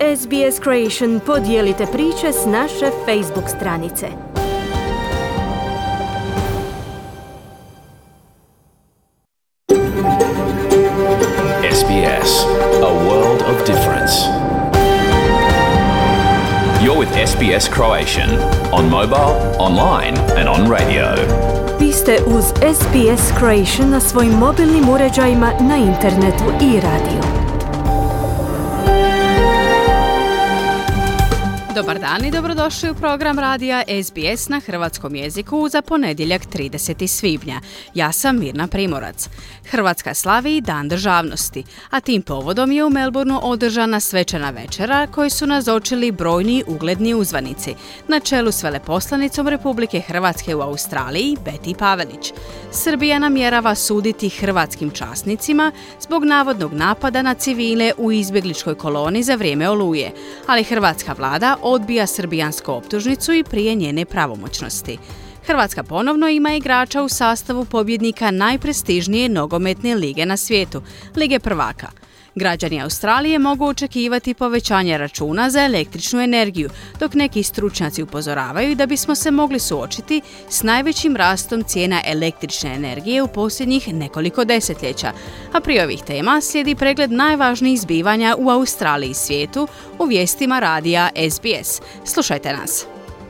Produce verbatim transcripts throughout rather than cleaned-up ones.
S B S Creation podijelite priče s naše Facebook stranice. S B S, a world of difference. You're with S B S Croatian on mobile, online and on radio. Vi ste uz S B S Croatian na svojim mobilnim uređajima, na internetu i radiju. Dobar dan i dobrodošli u program radija S B S na hrvatskom jeziku za ponedjeljak tridesetog svibnja. Ja sam Mirna Primorac. Hrvatska slavi Dan državnosti, a tim povodom je u Melbourneu održana svečana večera koju su nazočili brojni ugledni uzvanici, na čelu s veleposlanicom Republike Hrvatske u Australiji, Beti Pavelić. Srbija namjerava suditi hrvatskim časnicima zbog navodnog napada na civile u izbjegličkoj koloni za vrijeme Oluje, ali hrvatska vlada odbija srbijansku optužnicu i prije njene pravomoćnosti. Hrvatska ponovno ima igrača u sastavu pobjednika najprestižnije nogometne lige na svijetu, Lige prvaka. Građani Australije mogu očekivati povećanje računa za električnu energiju, dok neki stručnjaci upozoravaju da bismo se mogli suočiti s najvećim rastom cijena električne energije u posljednjih nekoliko desetljeća. A prije ovih tema slijedi pregled najvažnijih zbivanja u Australiji i svijetu u vijestima radija S B S. Slušajte nas.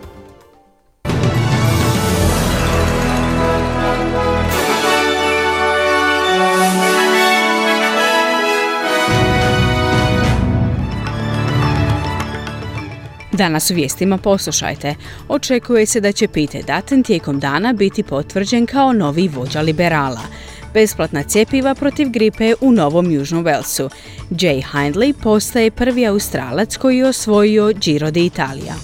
Danas u vijestima poslušajte. Očekuje se da će Pete Dutton tijekom dana biti potvrđen kao novi vođa liberala. Besplatna cjepiva protiv gripe u Novom Južnom Walesu. Jay Hindley postaje prvi Australac koji je osvojio Giro d'Italia.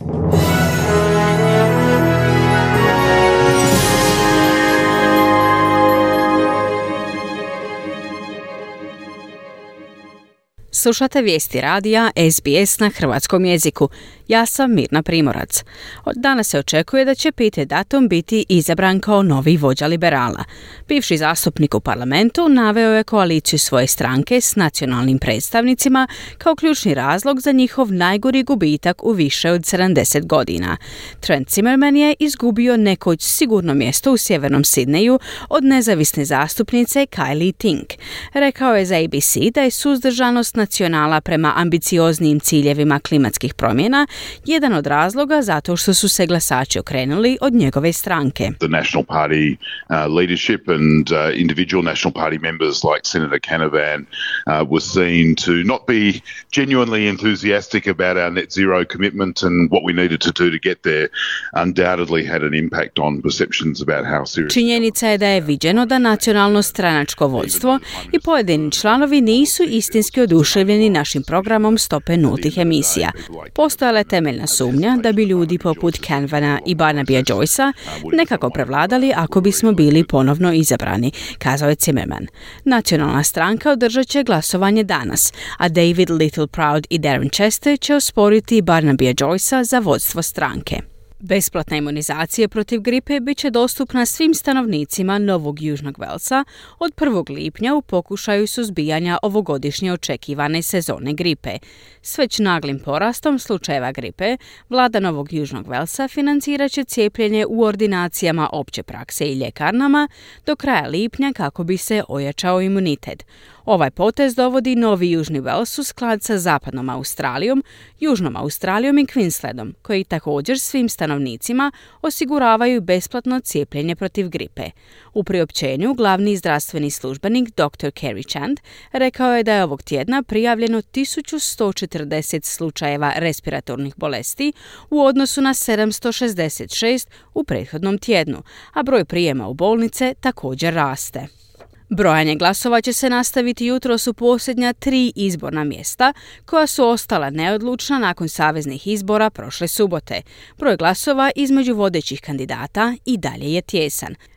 Slušate vijesti radija S B S na hrvatskom jeziku. Ja sam Mirna Primorac. Od danas se očekuje da će Pete Dutton biti izabran kao novi vođa liberala. Bivši zastupnik u parlamentu naveo je koaliciju svoje stranke s nacionalnim predstavnicima kao ključni razlog za njihov najgori gubitak u više od sedamdeset godina. Trent Zimmerman je izgubio nekoć sigurno mjesto u sjevernom Sidneju od nezavisne zastupnice Kylie Tink. Rekao je za A B C da je suzdržanost nacionala prema ambicioznijim ciljevima klimatskih promjena jedan od razloga zato što su se glasači okrenuli od njegove stranke. The National Party uh, leadership and uh, individual National Party members like Senator Canavan uh, were seen to not be genuinely enthusiastic about our net zero commitment and what we needed to do to get there undoubtedly had an impact on perceptions about how serious. Činjenica je da je viđeno da nacionalno stranačko vodstvo i pojedini članovi nisu istinski oduševljeni našim programom stope nultih emisija. Postojala je temeljna sumnja da bi ljudi poput Canavana i Barnabya Joycea nekako prevladali ako bismo bili ponovno izabrani, kazao je Zimmerman. Nacionalna stranka održat će glasovanje danas, a David Littleproud i Darren Chester će osporiti Barnabya Joycea za vodstvo stranke. Besplatna imunizacija protiv gripe bit će dostupna svim stanovnicima Novog Južnog Walesa od prvog lipnja u pokušaju suzbijanja ovogodišnje očekivane sezone gripe. S već naglim porastom slučajeva gripe, vlada Novog Južnog Walesa financirat će cijepljenje u ordinacijama opće prakse i ljekarnama do kraja lipnja kako bi se ojačao imunitet. Ovaj potez dovodi Novi Južni Wales u sklad sa Zapadnom Australijom, Južnom Australijom i Queenslandom, koji također svim stanovnicima osiguravaju besplatno cijepljenje protiv gripe. U priopćenju glavni zdravstveni službenik doktor Kerry Chand rekao je da je ovog tjedna prijavljeno tisuću sto četrdeset slučajeva respiratornih bolesti u odnosu na sedamsto šezdeset šest u prethodnom tjednu, a broj prijema u bolnice također raste. Brojanje glasova će se nastaviti jutros u posljednja tri izborna mjesta koja su ostala neodlučna nakon saveznih izbora prošle subote. Broj glasova između vodećih kandidata i dalje je tijesan.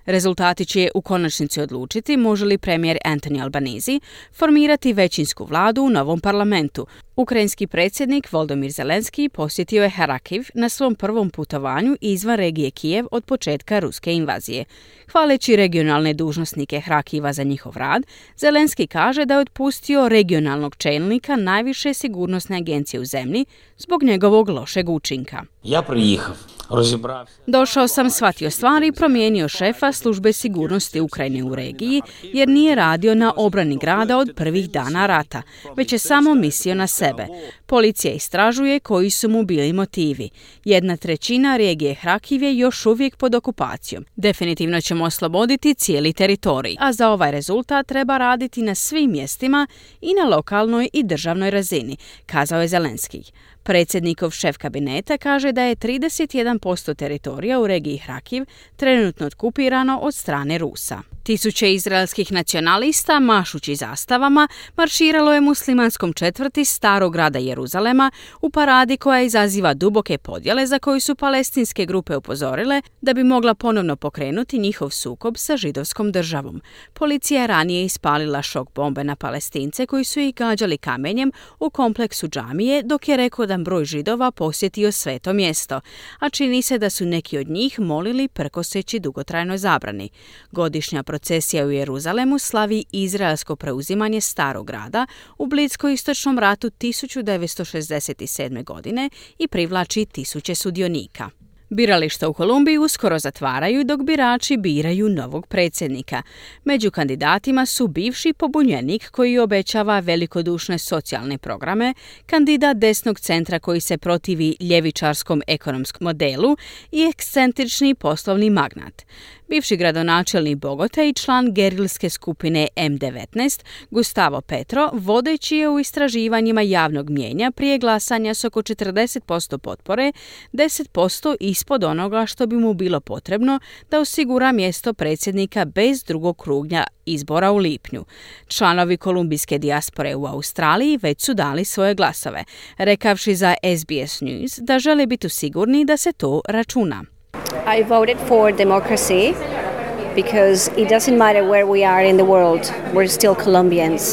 Rezultati će u konačnici odlučiti može li premijer Anthony Albanese formirati većinsku vladu u novom parlamentu. Ukrajinski predsjednik Volodymyr Zelenski posjetio je Harakiv na svom prvom putovanju izvan regije Kijev od početka ruske invazije. Hvaleći regionalne dužnosnike Harakiva za njihov rad, Zelenski kaže da je otpustio regionalnog čelnika najviše sigurnosne agencije u zemlji zbog njegovog lošeg učinka. Ja prijehav. Došao sam, shvatio stvari i promijenio šefa službe sigurnosti Ukrajine u regiji jer nije radio na obrani grada od prvih dana rata, već je samo mislio na sebe. Policija istražuje koji su mu bili motivi. Jedna trećina regije Hrakiv je još uvijek pod okupacijom. Definitivno ćemo osloboditi cijeli teritorij, a za ovaj rezultat treba raditi na svim mjestima i na lokalnoj i državnoj razini, kazao je Zelenski. Predsjednikov šef kabineta kaže da je trideset jedan posto teritorija u regiji Hrakiv trenutno okupirano od strane Rusa. Tisuće izraelskih nacionalista, mašući zastavama, marširalo je muslimanskom četvrti starog grada Jeruzalema u paradi koja izaziva duboke podjele za koju su palestinske grupe upozorile da bi mogla ponovno pokrenuti njihov sukob sa židovskom državom. Policija je ranije ispalila šok bombe na Palestince koji su ih gađali kamenjem u kompleksu džamije dok je rekordan broj židova posjetio sveto mjesto, a čini se da su neki od njih molili prkoseći dugotrajnoj zabrani. Godišnja procesija u Jeruzalemu slavi izraelsko preuzimanje starog grada u Blisko-istočnom ratu tisuću devetsto šezdeset sedme. godine i privlači tisuće sudionika. Birališta u Kolumbiji uskoro zatvaraju dok birači biraju novog predsjednika. Među kandidatima su bivši pobunjenik koji obećava velikodušne socijalne programe, kandidat desnog centra koji se protivi ljevičarskom ekonomskom modelu i ekscentrični poslovni magnat. Bivši gradonačelnik Bogote i član gerilske skupine M devetnaest, Gustavo Petro, vodeći je u istraživanjima javnog mnijenja prije glasanja s oko četrdeset posto potpore, deset posto ispod onoga što bi mu bilo potrebno da osigura mjesto predsjednika bez drugog kruga izbora u lipnju. Članovi kolumbijske dijaspore u Australiji već su dali svoje glasove, rekavši za S B S News da žele biti sigurni da se to računa. I voted for democracy because it doesn't matter where we are in the world, we're still Colombians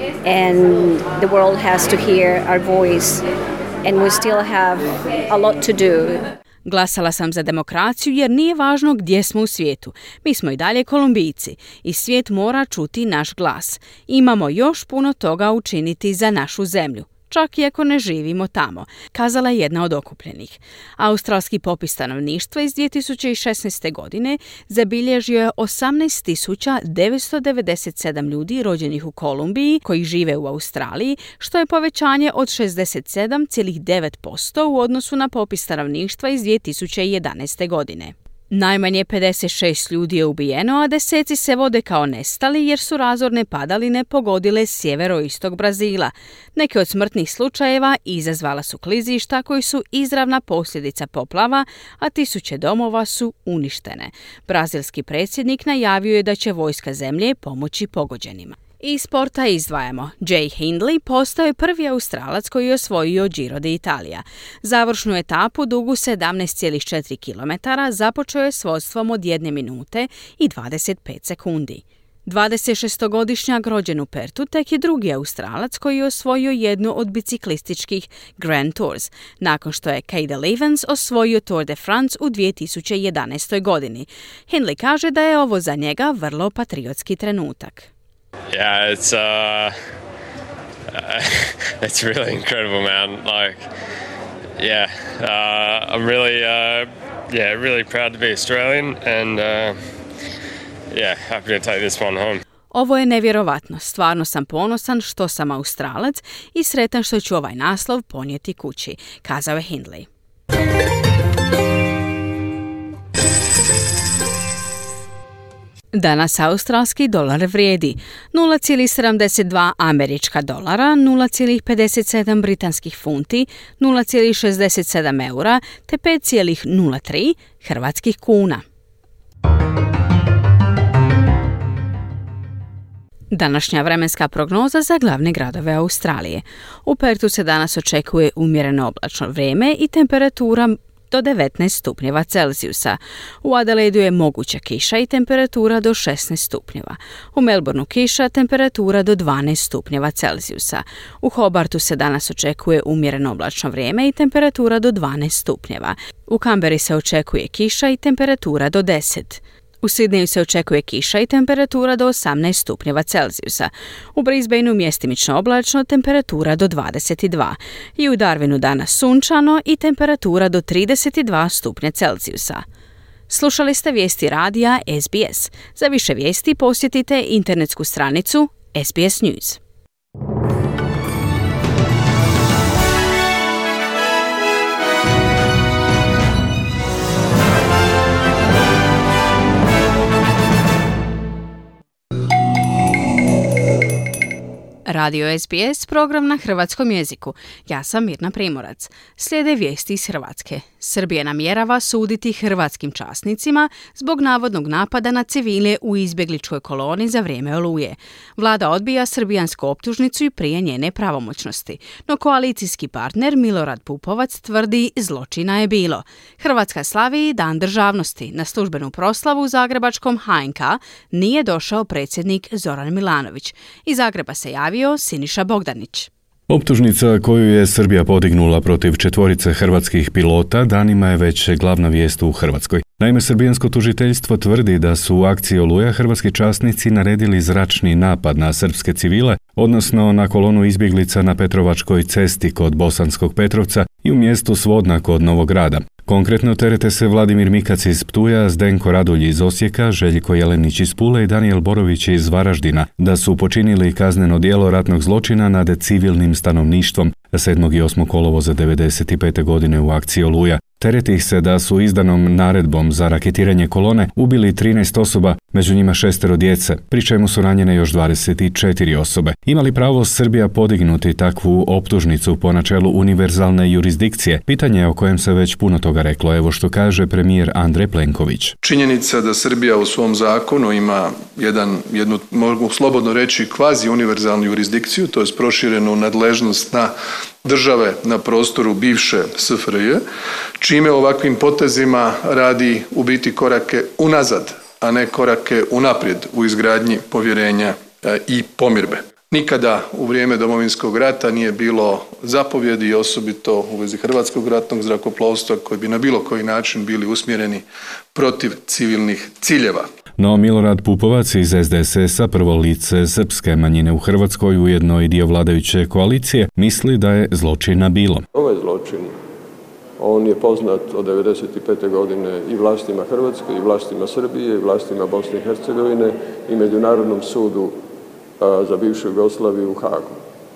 and the world has to hear our voice and we still have a lot to do. Glasala sam za demokraciju jer nije važno gdje smo u svijetu. Mi smo i dalje Kolumbijci i svijet mora čuti naš glas. Imamo još puno toga učiniti za našu zemlju, čak i ako ne živimo tamo, kazala je jedna od okupljenih. Australski popis stanovništva iz dvije tisuće šesnaeste. godine zabilježio je osamnaest tisuća devetsto devedeset sedam ljudi rođenih u Kolumbiji koji žive u Australiji, što je povećanje od šezdeset sedam zarez devet posto u odnosu na popis stanovništva iz dvije tisuće jedanaeste. godine. Najmanje pedeset šest ljudi je ubijeno, a deseci se vode kao nestali jer su razorne padaline pogodile sjeveroistok Brazila. Neke od smrtnih slučajeva izazvala su klizišta koji su izravna posljedica poplava, a tisuće domova su uništene. Brazilski predsjednik najavio je da će vojska zemlje pomoći pogođenima. Iz sporta izdvajamo. Jay Hindley postao je prvi Australac koji je osvojio Giro d'Italia. Završnu etapu dugu sedamnaest zarez četiri kilometara započeo je s vodstvom od jedne minute i dvadeset pet sekundi. dvadesetšestogodišnjak rođen u Pertu tek je drugi Australac koji je osvojio jednu od biciklističkih Grand Tours, nakon što je Cadel Evans osvojio Tour de France u dvije tisuće jedanaestoj. godini. Hindley kaže da je ovo za njega vrlo patriotski trenutak. Yeah, it's uh, uh, it's really incredible, man. Like, yeah, uh, I'm really, uh, yeah, really proud to be Australian, and uh, yeah, happy to take this one home. Ovo je nevjerovatno. Stvarno sam ponosan što sam Australac i sretan što ću ovaj naslov ponijeti kući, kazao je Hindley. Danas australski dolar vrijedi nula zarez sedamdeset dva američka dolara, nula zarez pedeset sedam britanskih funti, nula zarez šezdeset sedam eura te pet zarez nula tri hrvatskih kuna. Današnja vremenska prognoza za glavne gradove Australije. U Pertu se danas očekuje umjereno oblačno vrijeme i temperatura do devetnaest stupnjeva Celzijusa. U Adelaidu je moguća kiša i temperatura do šesnaest stupnjeva. U Melbourneu kiša, temperatura do dvanaest stupnjeva Celzijusa. U Hobartu se danas očekuje umjereno oblačno vrijeme i temperatura do dvanaest stupnjeva. U Canberri se očekuje kiša i temperatura do deset. U Sidneju se očekuje kiša i temperatura do osamnaest stupnjeva Celzijusa. U Brisbaneu mjestimično oblačno, temperatura do dvadeset dva. I u Darwinu danas sunčano i temperatura do trideset dva stupnja Celzijusa. Slušali ste vijesti radija S B S. Za više vijesti posjetite internetsku stranicu S B S News. Radio S B S, program na hrvatskom jeziku. Ja sam Mirna Primorac. Slijede vijesti iz Hrvatske. Srbija namjerava suditi hrvatskim časnicima zbog navodnog napada na civile u izbjegličkoj koloni za vrijeme Oluje. Vlada odbija srbijansku optužnicu i prije njene pravomoćnosti. No koalicijski partner Milorad Pupovac tvrdi zločina je bilo. Hrvatska slavi Dan državnosti. Na službenu proslavu u zagrebačkom H N K nije došao predsjednik Zoran Milanović. Iz Zagreba se javio Siniša Bogdanić. Optužnica koju je Srbija podignula protiv četvorice hrvatskih pilota danima je već glavna vijest u Hrvatskoj. Naime, srbijansko tužiteljstvo tvrdi da su u akciji Oluja hrvatski časnici naredili zračni napad na srpske civile, odnosno na kolonu izbjeglica na Petrovačkoj cesti kod Bosanskog Petrovca i u mjestu Svodna kod Novog Grada. Konkretno terete se Vladimir Mikac iz Ptuja, Zdenko Radulj iz Osijeka, Željko Jelenić iz Pule i Danijel Borović iz Varaždina, da su počinili kazneno djelo ratnog zločina nad civilnim stanovništvom sedmog i osmog kolovoza devedeset pete godine u akciji Oluja. Tereti ih se da su izdanom naredbom za raketiranje kolone ubili trinaest osoba, među njima šestero djece, pri čemu su ranjene još dvadeset četiri osobe. Ima li pravo Srbija podignuti takvu optužnicu po načelu univerzalne jurisdikcije? Pitanje je o kojem se već puno toga reklo. Evo što kaže premijer Andrej Plenković. Činjenica da Srbija u svom zakonu ima jedan, jednu, mogu slobodno reći, kvazi univerzalnu jurisdikciju, to je proširenu nadležnost na države na prostoru bivše S F R J, čime ovakvim potezima radi u biti korake unazad, a ne korake unaprijed u izgradnji povjerenja i pomirbe. Nikada u vrijeme Domovinskog rata nije bilo zapovjedi, osobito u vezi Hrvatskog ratnog zrakoplovstva, koji bi na bilo koji način bili usmjereni protiv civilnih ciljeva. No Milorad Pupovac iz S D S S-a, prvo lice srpske manjine u Hrvatskoj, ujedno i dio vladajuće koalicije, misli da je zločina bilo. Ovaj zločin, on je poznat od devedeset pete godine i vlastima Hrvatske, i vlastima Srbije, i vlastima Bosne i Hercegovine, i Međunarodnom sudu a, za bivšu Jugoslaviju u Hagu.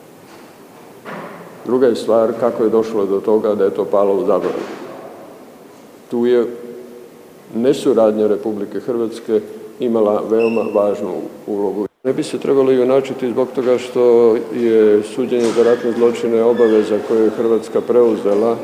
Druga je stvar kako je došlo do toga da je to palo u zaborav. Tu je nesuradnja Republike Hrvatske imala veoma važnu ulogu. Ne bi se trebalo i onačiti zbog toga što je suđenje za ratne zločine obaveza koju je Hrvatska preuzela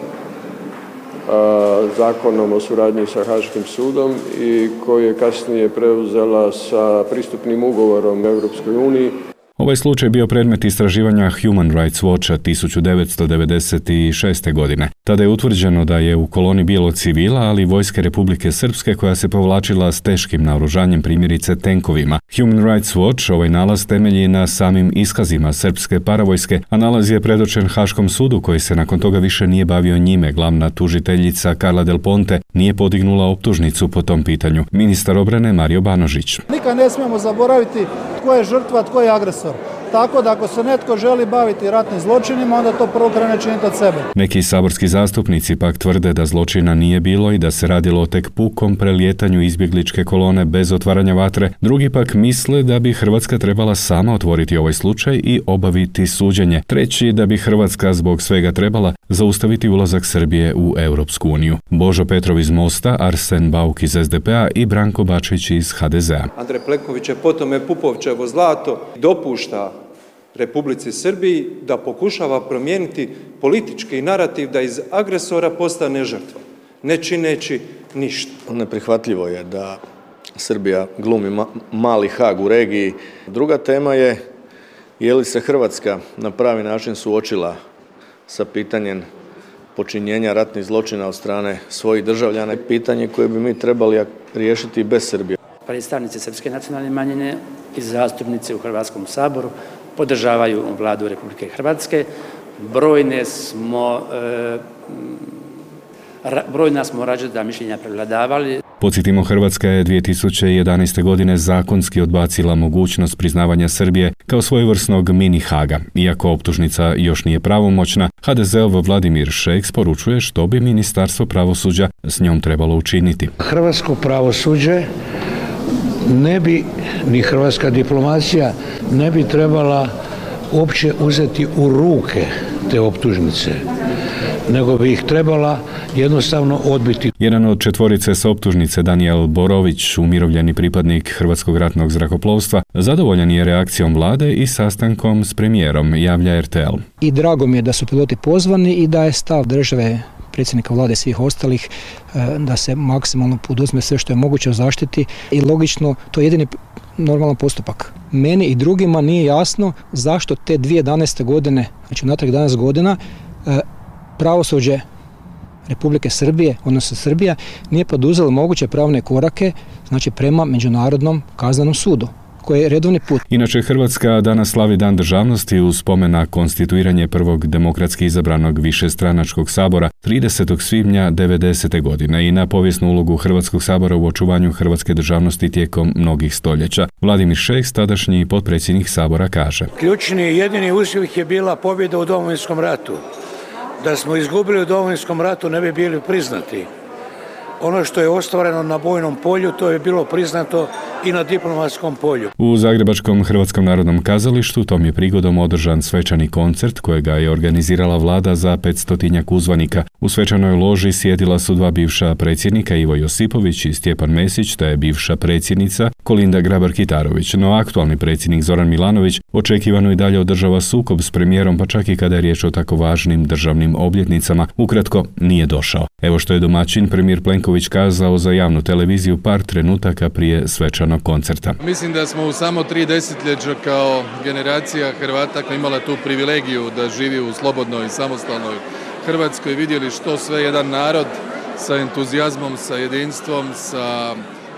a, zakonom o suradnji sa Haškim sudom i koju je kasnije preuzela sa pristupnim ugovorom Europskoj uniji. Ovaj slučaj bio predmet istraživanja Human Rights Watcha tisuću devetsto devedeset šeste. godine. Tada je utvrđeno da je u koloni bilo civila, ali vojske Republike Srpske koja se povlačila s teškim naoružanjem, primjerice tenkovima. Human Rights Watch ovaj nalaz temelji na samim iskazima srpske paravojske, a nalaz je predočen Haškom sudu koji se nakon toga više nije bavio njime. Glavna tužiteljica Carla Del Ponte nije podignula optužnicu po tom pitanju. Ministar obrane Mario Banožić. Nikad ne smijemo zaboraviti tko je žrtva, tko je agresor. Tako da ako se netko želi baviti ratnim zločinima, onda to prvo krene činiti od sebe. Neki saborski zastupnici pak tvrde da zločina nije bilo i da se radilo o tek pukom prelijetanju izbjegličke kolone bez otvaranja vatre. Drugi pak misle da bi Hrvatska trebala sama otvoriti ovaj slučaj i obaviti suđenje. Treći da bi Hrvatska zbog svega trebala zaustaviti ulazak Srbije u Europsku uniju. Božo Petrov iz Mosta, Arsen Bauk iz S D P A i Branko Bačić iz H D Z A. Andrej Plenković je potom Pupovčevo zlato dopušta Republici Srbiji da pokušava promijeniti politički narativ da iz agresora postane žrtva, ne čineći ništa. Neprihvatljivo je da Srbija glumi ma- mali Hag u regiji. Druga tema je je li se Hrvatska na pravi način suočila sa pitanjem počinjenja ratnih zločina od strane svojih državljana je pitanje koje bi mi trebali riješiti bez Srbije. Predstavnici srpske nacionalne manjine i zastupnici u Hrvatskom saboru podržavaju vladu Republike Hrvatske. Brojne smo, e, brojna smo različita mišljenja prevladavali. Podsjetimo, Hrvatska je dvije tisuće jedanaeste. godine zakonski odbacila mogućnost priznavanja Srbije kao svojevrsnog mini Haga. Iako optužnica još nije pravomoćna, ha de zeov Vladimir Šeks poručuje što bi Ministarstvo pravosuđa s njom trebalo učiniti. Hrvatsko pravosuđe ne bi, ni hrvatska diplomacija, ne bi trebala uopće uzeti u ruke te optužnice, nego bi ih trebala jednostavno odbiti. Jedan od četvorice s optužnice, Danijel Borović, umirovljeni pripadnik Hrvatskog ratnog zrakoplovstva, zadovoljan je reakcijom vlade i sastankom s premijerom, javlja er te el. I drago mi je da su piloti pozvani i da je stav države, predsjednika vlade i svih ostalih da se maksimalno poduzme sve što je moguće u zaštiti i logično to je jedini normalan postupak. Meni i drugima nije jasno zašto te dvije tisuće jedanaeste. godine, znači unatrag jedanaest godina, pravosuđe Republike Srbije, odnosno Srbija, nije poduzela moguće pravne korake, znači prema Međunarodnom kaznenom sudu, koji je redovni put. Inače, Hrvatska danas slavi Dan državnosti u spomen na konstituiranje prvog demokratski izabranog višestranačkog sabora tridesetog svibnja devedesete. godine i na povijesnu ulogu Hrvatskog sabora u očuvanju hrvatske državnosti tijekom mnogih stoljeća. Vladimir Šeks, tadašnji potpredsjednik sabora, kaže: Ključni i jedini uspjeh je bila pobjeda u Domovinskom ratu. Da smo izgubili u Domovinskom ratu ne bi bili priznati. Ono što je ostvareno na bojnom polju, to je bilo priznato i na diplomatskom polju. U Zagrebačkom Hrvatskom narodnom kazalištu tom je prigodom održan svečani koncert kojega je organizirala vlada za petstotinjak uzvanika. U svečanoj loži sjedila su dva bivša predsjednika, Ivo Josipović i Stjepan Mesić, te bivša predsjednica Kolinda Grabar-Kitarović. No aktualni predsjednik Zoran Milanović očekivano i dalje održava sukob s premijerom, pa čak i kada je riječ o tako važnim državnim obljetnicama. Ukratko, nije došao. Evo što je domaćin premijer Plenković kazao za javnu televiziju par trenutaka prije svečanog koncerta. Mislim da smo u samo tri desetljeća kao generacija Hrvata koja imala tu privilegiju da živi u slobodnoj i samostalnoj Hrvatskoj vidjeli što sve jedan narod sa entuzijazmom, sa jedinstvom, sa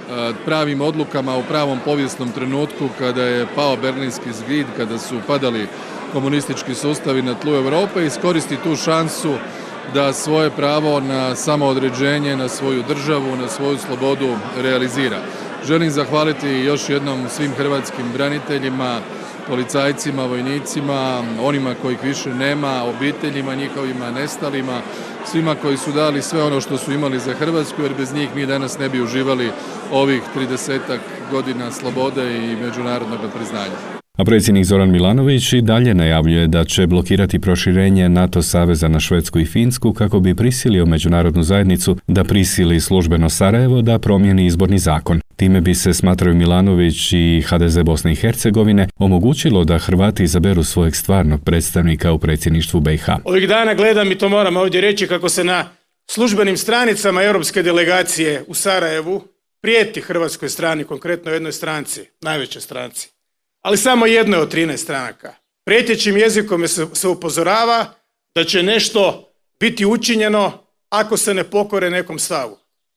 pravim odlukama u pravom povijesnom trenutku kada je pao Berlinski zid, kada su padali komunistički sustavi na tlu Europe, iskoristi tu šansu da svoje pravo na samoodređenje, na svoju državu, na svoju slobodu realizira. Želim zahvaliti još jednom svim hrvatskim braniteljima, policajcima, vojnicima, onima kojih više nema, obiteljima njihovima, nestalima, svima koji su dali sve ono što su imali za Hrvatsku, jer bez njih mi danas ne bi uživali ovih tridesetak godina slobode i međunarodnog priznanja. A predsjednik Zoran Milanović i dalje najavljuje da će blokirati proširenje NATO saveza na Švedsku i Finsku kako bi prisilio međunarodnu zajednicu da prisili službeno Sarajevo da promijeni izborni zakon. Time bi se, smatraju Milanović i ha de ze Bosne i Hercegovine, omogućilo da Hrvati izaberu svojeg stvarnog predstavnika u predsjedništvu be i ha. Ovih dana gledam, i to moram ovdje reći, kako se na službenim stranicama europske delegacije u Sarajevu prijeti hrvatskoj strani, konkretno jednoj stranci, najvećoj stranci, ali samo jednoj od trinaest stranaka. Prijetećim jezikom se, se upozorava da će nešto biti učinjeno ako se ne pokore nekom stavu.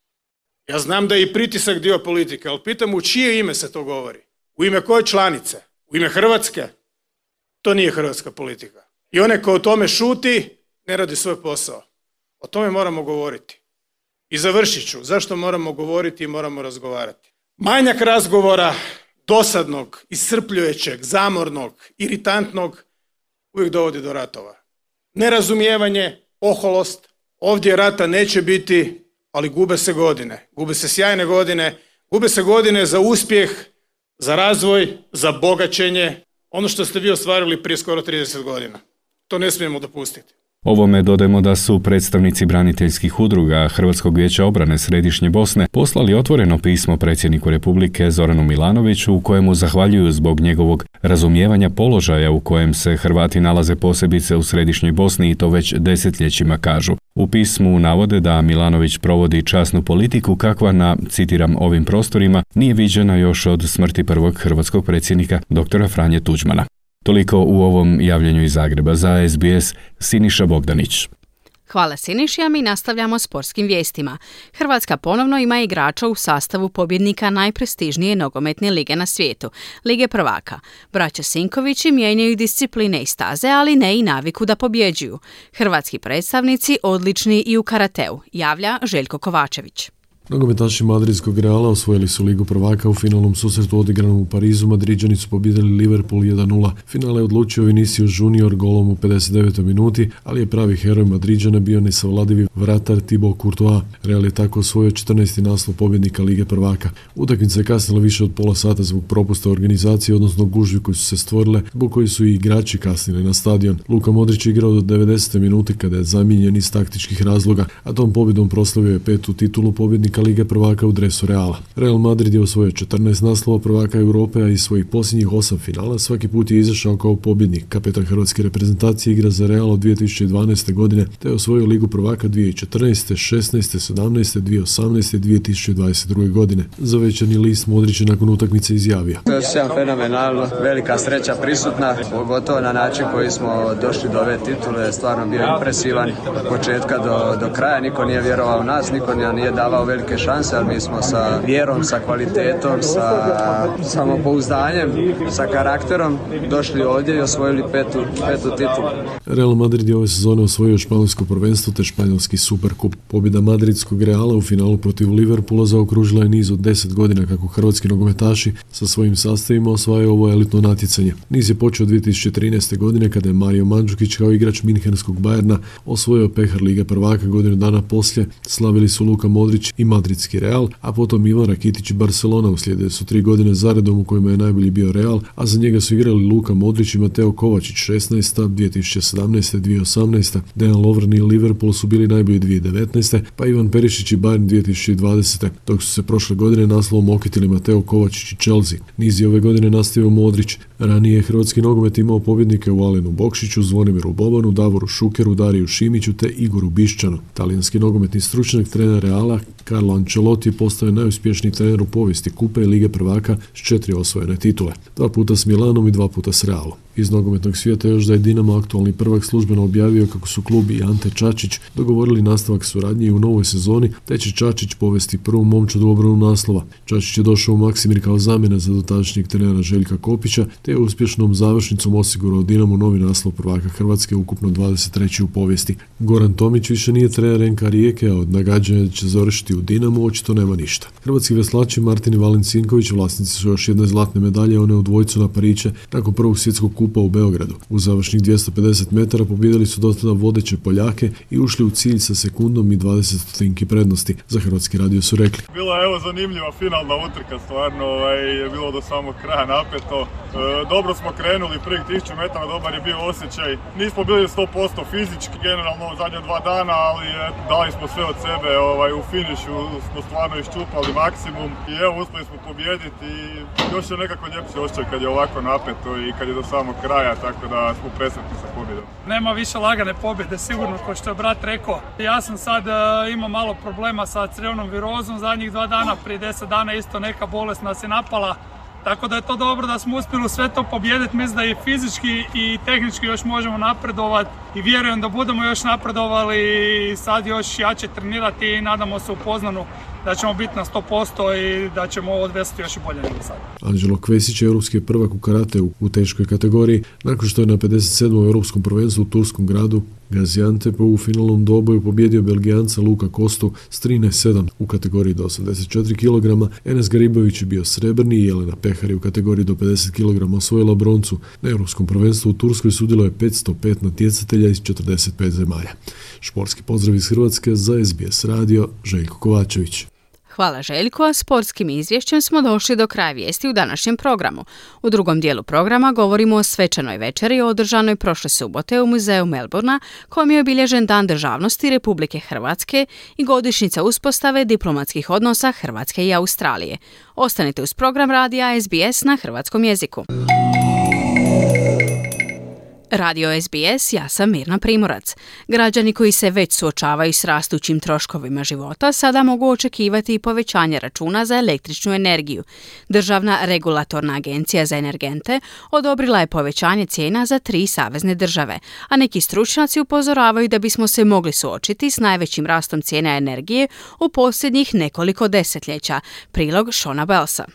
Ja znam da je i pritisak dio politike, ali pitam u čije ime se to govori? U ime koje članice? U ime Hrvatske? To nije hrvatska politika. I onaj ko o tome šuti, ne radi svoj posao. O tome moramo govoriti. I završit ću. Zašto moramo govoriti i moramo razgovarati? Manjak razgovora, dosadnog, iscrpljujućeg, zamornog, iritantnog, uvijek dovodi do ratova. Nerazumijevanje, oholost, ovdje rata neće biti, ali gube se godine. Gube se sjajne godine, gube se godine za uspjeh, za razvoj, za bogaćenje, ono što ste vi ostvarili prije skoro trideset godina. To ne smijemo dopustiti. Ovome dodajemo da su predstavnici braniteljskih udruga Hrvatskog vijeća obrane Središnje Bosne poslali otvoreno pismo predsjedniku Republike Zoranu Milanoviću u kojemu zahvaljuju zbog njegovog razumijevanja položaja u kojem se Hrvati nalaze, posebice u Središnjoj Bosni, i to već desetljećima, kažu. U pismu navode da Milanović provodi časnu politiku kakva na, citiram, ovim prostorima nije viđena još od smrti prvog hrvatskog predsjednika doktora Franje Tuđmana. Toliko u ovom javljanju iz Zagreba. Za es be es, Siniša Bogdanić. Hvala Siniši, a mi nastavljamo sportskim vijestima. Hrvatska ponovno ima igrača u sastavu pobjednika najprestižnije nogometne lige na svijetu, Lige prvaka. Braća Sinkovići mijenjaju discipline i staze, ali ne i naviku da pobjeđuju. Hrvatski predstavnici odlični i u karateu, javlja Željko Kovačević. Nogometaši madridskog Reala osvojili su Ligu prvaka u finalnom susretu odigranom u Parizu. Madriđani su pobijedili Liverpool jedan nula. Finale je odlučio Vinicius Junior golom u pedeset devetoj minuti, ali je pravi heroj Madriđana bio nesavladivi vratar Thibaut Courtois. Real je tako osvojio četrnaesti naslov pobjednika Lige prvaka. Utakmica je kasnila više od pola sata zbog propusta organizacije, odnosno gužvi koji su se stvorile, zbog koji su i igrači kasnili na stadion. Luka Modrić je igrao do devedesete minute kada je zamijenjen iz taktičkih razloga, a tom pobjedom proslavio je petu titulu pobjednika Lige prvaka u dresu Reala. Real Madrid je osvojio četrnaest naslova prvaka Europe, a iz svojih posljednjih osam finala svaki put je izašao kao pobjednik. Kapetan hrvatske reprezentacije igra za Real od dvije tisuće dvanaeste. godine, te je osvojio Ligu prvaka dvije tisuće četrnaeste, šesnaeste, sedamnaeste, dvije tisuće osamnaeste i dvije tisuće dvadeset druge. godine. Za Večernji list Modrić je nakon utakmice izjavio: To je sve fenomenalno, velika sreća prisutna, pogotovo na način koji smo došli do ove titule, stvarno bio impresivan od početka do, do kraja, niko nije vjerovao u nas, niko nije davao velike šanse, ali mi smo sa vjerom, sa kvalitetom, sa samopouzdanjem, sa karakterom došli ovdje i osvojili petu, petu titulu. Real Madrid je ove sezone osvojio španjolsko prvenstvo te španjolski superkup. Pobjeda madridskog Reala u finalu protiv Liverpoola zaokružila je niz od deset godina kako hrvatski nogometaši sa svojim sastavima osvajaju ovo elitno natjecanje. Niz je počeo dvije tisuće trinaeste. godine kada je Mario Mandžukić kao igrač Minhenskog Bayerna osvojio pehar Lige prvaka. Godinu dana poslije slavili su Luka Modrić i madridski Real, a potom Ivan Rakitić i Barcelona. Uslijedile su tri godine zaredom u kojima je najbolji bio Real, a za njega su igrali Luka Modrić i Mateo Kovačić šesnaeste, dvije tisuće sedamnaeste, dvije tisuće osamnaeste. Dejan Lovren i Liverpool su bili najbolji dvije tisuće devetnaeste. pa Ivan Perišić i Bayern dvije tisuće dvadesete. dok su se prošle godine naslovom okitili Mateo Kovačić i Chelsea. Niz je ove godine nastavio Modrić. Ranije je hrvatski nogomet imao pobjednike u Alenu Bokšiću, Zvonimiru Bobanu, Davoru Šukeru, Dariju Šimiću te Igoru Bišćanu. Talijanski nogometni stručnjak, trener Reala Carlo Ancelotti postao je najuspješniji trener u povijesti kupe i Lige prvaka s četiri osvojene titule. Dva puta s Milanom i dva puta s Realom. Iz nogometnog svijeta još da je Dinamo, aktualni prvak, službeno objavio kako su klub i Ante Čačić dogovorili nastavak suradnje i u novoj sezoni, te će Čačić povesti prvu momčad u obranu naslova. Čačić je došao u Maksimir kao zamjena za dotadašnjeg trenera Željka Kopića, te je uspješnom završnicom osigurao Dinamo novi naslov prvaka Hrvatske, ukupno dvadeset treći u povijesti. Goran Tomić više nije trener en ka Rijeke, a od nagađanja će završiti u Dinamo očito nema ništa. Hrvatski veslači Martin i Valent Sinković vlasnici su još jedne zlatne medalje, one u dvojcu na Pariće nakon prvog svjetskog kupa u Beogradu. U završnih dvjesto pedeset metara pobijedili su dotada vodeće Poljake i ušli u cilj sa sekundom i dvadeset stotinki prednosti. Za Hrvatski radio su rekli: Bila je evo zanimljiva finalna utrka, stvarno ovaj, je bilo do samog kraja napeto. E, dobro smo krenuli, prvih tisuću metara dobar je bio osjećaj. Nismo bili sto posto fizički generalno u zadnje dva dana, ali e, dali smo sve od sebe. Ovaj, u finišu smo stvarno iščupali maksimum i evo uspjeli smo pobijediti i još je nekako ljepši osjećaj kad je ovako napeto i kad je do samog kraja, tako da smo presretni sa pobjedom. Nema više lagane pobjede, sigurno, kao što je brat rekao. Ja sam sad uh, imao malo problema sa crevnom virozom zadnjih dva dana, prije deset dana isto neka bolest nas je napala. Tako da je to dobro da smo uspjeli sve to pobijediti, mislim da i fizički i tehnički još možemo napredovati i vjerujem da budemo još napredovali i sad još jače trenirati i nadamo se u Poznanu da ćemo biti na sto posto i da ćemo odvesti još i bolje nego sad. Anđelo Kvesić je europski prvak u karateu u teškoj kategoriji nakon što je na pedeset sedmom europskom prvenstvu u turskom gradu Gaziantepu u finalnom doboju pobjedio Belgijanca Luka Kostu s trinaest sedam u kategoriji do osamdeset četiri kilograma. Enes Garibović je bio srebrni i Jelena Pehar u kategoriji do pedeset kilograma osvojila broncu. Na europskom prvenstvu u Turskoj sudjeluje petsto pet natjecatelja iz četrdeset pet zemalja. Športski pozdrav iz Hrvatske za es be es radio, Željko Kovačević. Hvala Željko, a sportskim izvješćem smo došli do kraja vijesti u današnjem programu. U drugom dijelu programa govorimo o svečanoj večeri održanoj prošle subote u muzeju Melbourna, kojom je obilježen Dan državnosti Republike Hrvatske i godišnjica uspostave diplomatskih odnosa Hrvatske i Australije. Ostanite uz program radija es be es na hrvatskom jeziku. Radio S B S, ja sam Mirna Primorac. Građani koji se već suočavaju s rastućim troškovima života sada mogu očekivati i povećanje računa za električnu energiju. Državna regulatorna agencija za energente odobrila je povećanje cijena za tri savezne države, a neki stručnjaci upozoravaju da bismo se mogli suočiti s najvećim rastom cijena energije u posljednjih nekoliko desetljeća. Prilog Shona Bellsa.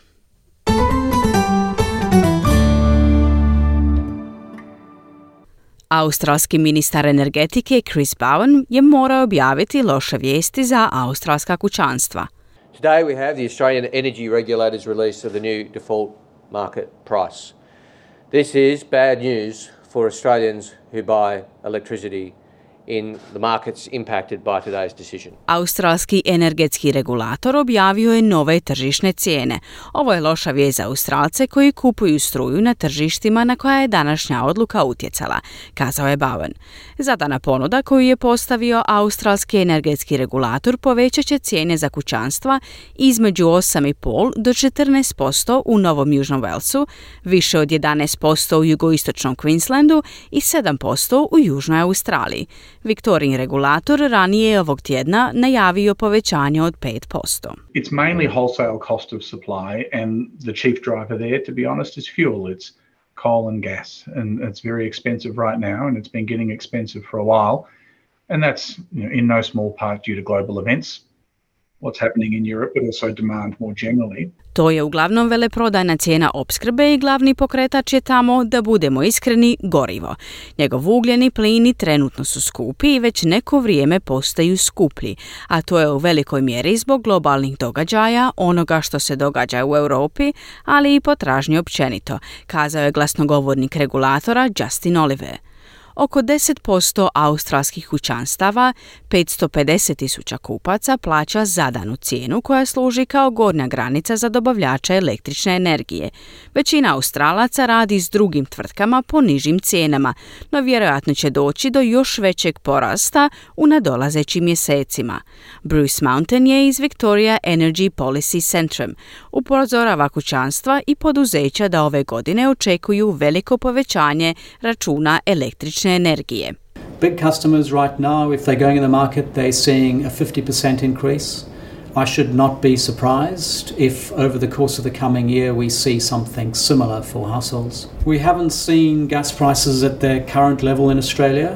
Australski ministar energetike Chris Bowen je morao objaviti loše vijesti za australska kućanstva. Today we have the Australian Energy Regulator's release of the new default market price. This is bad news for Australians who buy electricity in the markets impacted by today's decision. Australski energetski regulator objavio je nove tržišne cijene. Ovo je loša vijest za Australce koji kupuju struju na tržištima na koja je današnja odluka utjecala, kazao je Bowen. Zadana ponuda koju je postavio australski energetski regulator povećat će cijene za kućanstva između osam zarez pet do četrnaest posto u Novom Južnom Walesu, više od jedanaest posto u jugoistočnom Queenslandu i sedam posto u Južnoj Australiji. Viktorijin regulator ranije je ovog tjedna najavio povećanje od pet posto. It's mainly wholesale cost of supply, and the chief driver there, to be honest, is fuel. It's coal and gas, and it's very expensive right now, and it's been getting expensive for a while, and that's, you know, in no small part due to global events, what's happening in Europe, but also demand more generally. To je uglavnom veleprodajna cijena opskrbe i glavni pokretač je tamo, da budemo iskreni, gorivo. Njegov ugljeni plini trenutno su skupi i već neko vrijeme postaju skuplji, a to je u velikoj mjeri zbog globalnih događaja, onoga što se događa u Europi, ali i potražnje općenito, kazao je glasnogovornik regulatora Justin Oliver. Oko deset posto australskih kućanstava, petsto pedeset tisuća kupaca, plaća zadanu cijenu koja služi kao gornja granica za dobavljača električne energije. Većina Australaca radi s drugim tvrtkama po nižim cijenama, no vjerojatno će doći do još većeg porasta u nadolazećim mjesecima. Bruce Mountain je iz Victoria Energy Policy Centrum. Upozorava kućanstva i poduzeća da ove godine očekuju veliko povećanje računa električne energije. Big customers right now, if they're going in the market, they're seeing a fifty percent increase. I should not be surprised if over the course of the coming year we see something similar for households. We haven't seen gas prices at their current level in Australia.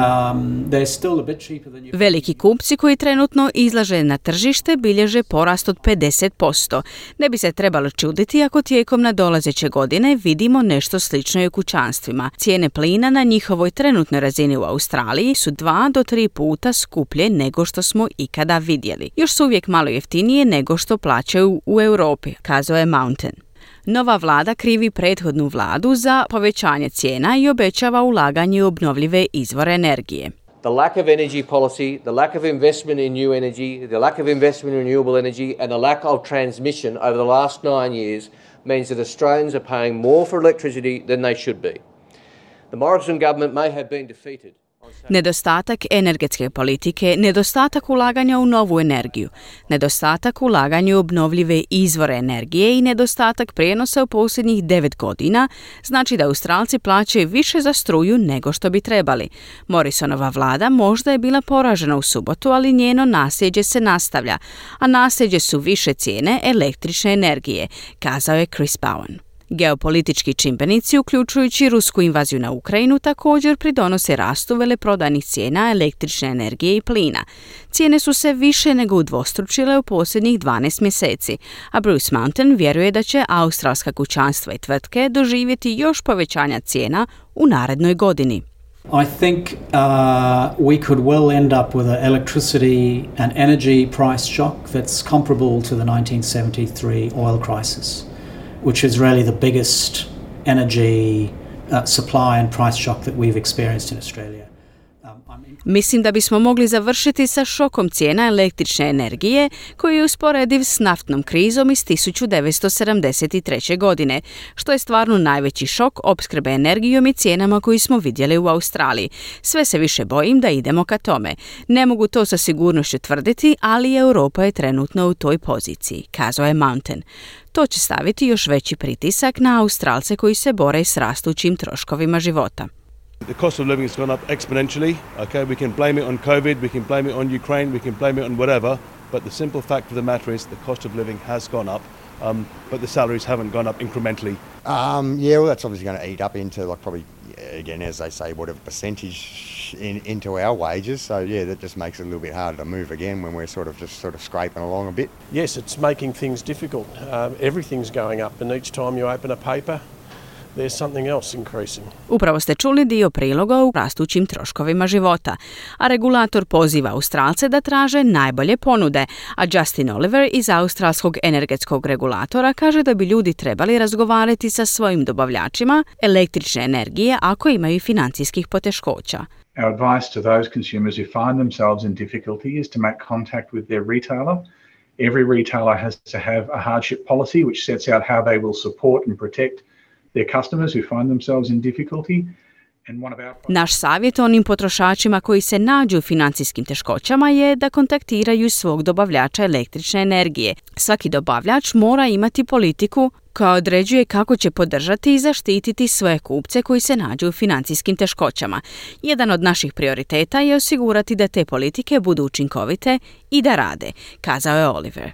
Um, they're still a bit cheaper than you... Veliki kupci koji trenutno izlaže na tržište bilježe porast od pedeset posto. Ne bi se trebalo čuditi ako tijekom nadolazeće godine vidimo nešto slično i u kućanstvima. Cijene plina na njihovoj trenutnoj razini u Australiji su dva do tri puta skuplje nego što smo ikada vidjeli. Još su uvijek malo jeftinije nego što plaćaju u Europi, kazao je Mountain. Nova vlada krivi prethodnu vladu za povećanje cijena i obećava ulaganje u obnovljive izvore energije. The lack of energy policy, the lack of investment in new energy, the lack of investment in renewable energy, and the lack of transmission over the last nine years means that Australians are paying more for electricity than they should be. The Morrison government may have been defeated. Nedostatak energetske politike, nedostatak ulaganja u novu energiju, nedostatak ulaganja u obnovljive izvore energije i nedostatak prijenosa u posljednjih devet godina znači da Australci plaćaju više za struju nego što bi trebali. Morrisonova vlada možda je bila poražena u subotu, ali njeno nasljeđe se nastavlja, a nasljeđe su više cijene električne energije, kazao je Chris Bowen. Geopolitički čimbenici, uključujući rusku invaziju na Ukrajinu, također pridonose rastu veleprodajnih cijena električne energije i plina. Cijene su se više nego udvostručile u posljednjih dvanaest mjeseci, a Bruce Mountain vjeruje da će australska kućanstva i tvrtke doživjeti još povećanja cijena u narednoj godini. I think uh, we could well end up with an electricity and energy price shock that's comparable to the nineteen seventy-three oil crisis, which is really the biggest energy uh, supply and price shock that we've experienced in Australia. Mislim da bismo mogli završiti sa šokom cijena električne energije koji je usporediv s naftnom krizom iz tisuću devetsto sedamdeset treće. godine, što je stvarno najveći šok opskrbe energijom i cijenama koji smo vidjeli u Australiji. Sve se više bojim da idemo ka tome. Ne mogu to sa sigurnošću tvrditi, ali Europa je trenutno u toj poziciji, kazao je Mountain. To će staviti još veći pritisak na Australce koji se bore s rastućim troškovima života. The cost of living has gone up exponentially. Okay, we can blame it on COVID, we can blame it on Ukraine, we can blame it on whatever, but the simple fact of the matter is the cost of living has gone up, um, but the salaries haven't gone up incrementally. Um, yeah, well, that's obviously going to eat up into, like, probably, again, as they say, whatever percentage in, into our wages. So, yeah, that just makes it a little bit harder to move again when we're sort of just sort of scraping along a bit. Yes, it's making things difficult. Um, everything's going up, and each time you open a paper, there's something else increasing. Upravo ste čuli dio priloga u rastućim troškovima života, a regulator poziva Australce da traže najbolje ponude, a Justin Oliver iz australskog energetskog regulatora kaže da bi ljudi trebali razgovarati sa svojim dobavljačima električne energije ako imaju financijskih poteškoća. Our advice to those consumers who find themselves in difficulty is to make contact with their retailer. Every retailer has to have a hardship policy which sets out how they will support and protect their customers who find themselves in difficulty. And one of our... Naš savjet onim potrošačima koji se nađu u financijskim teškoćama je da kontaktiraju svog dobavljača električne energije. Svaki dobavljač mora imati politiku koja određuje kako će podržati i zaštititi svoje kupce koji se nađu u financijskim teškoćama. Jedan od naših prioriteta je osigurati da te politike budu učinkovite i da rade, kazao je Oliver.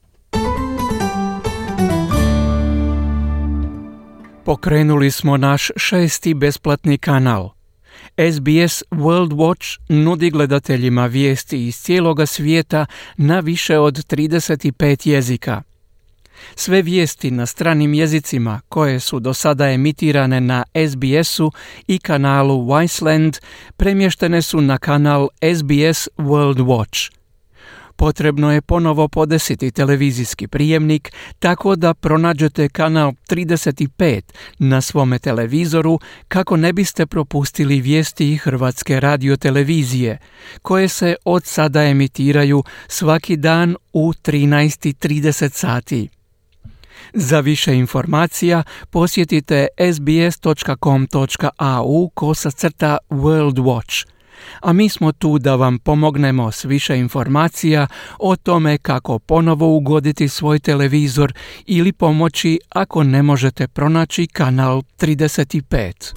Pokrenuli smo naš šesti besplatni kanal. S B S World Watch nudi gledateljima vijesti iz cijeloga svijeta na više od trideset pet jezika. Sve vijesti na stranim jezicima koje su do sada emitirane na S B S-u i kanalu Viceland premještene su na kanal S B S World Watch. Potrebno je ponovo podesiti televizijski prijemnik tako da pronađete kanal trideset pet na svome televizoru kako ne biste propustili vijesti Hrvatske radiotelevizije, koje se od sada emitiraju svaki dan u trinaest i trideset sati. Za više informacija posjetite sbs.com.au kosacrta World Watch. A mi smo tu da vam pomognemo s više informacija o tome kako ponovo ugoditi svoj televizor ili pomoći ako ne možete pronaći kanal trideset pet.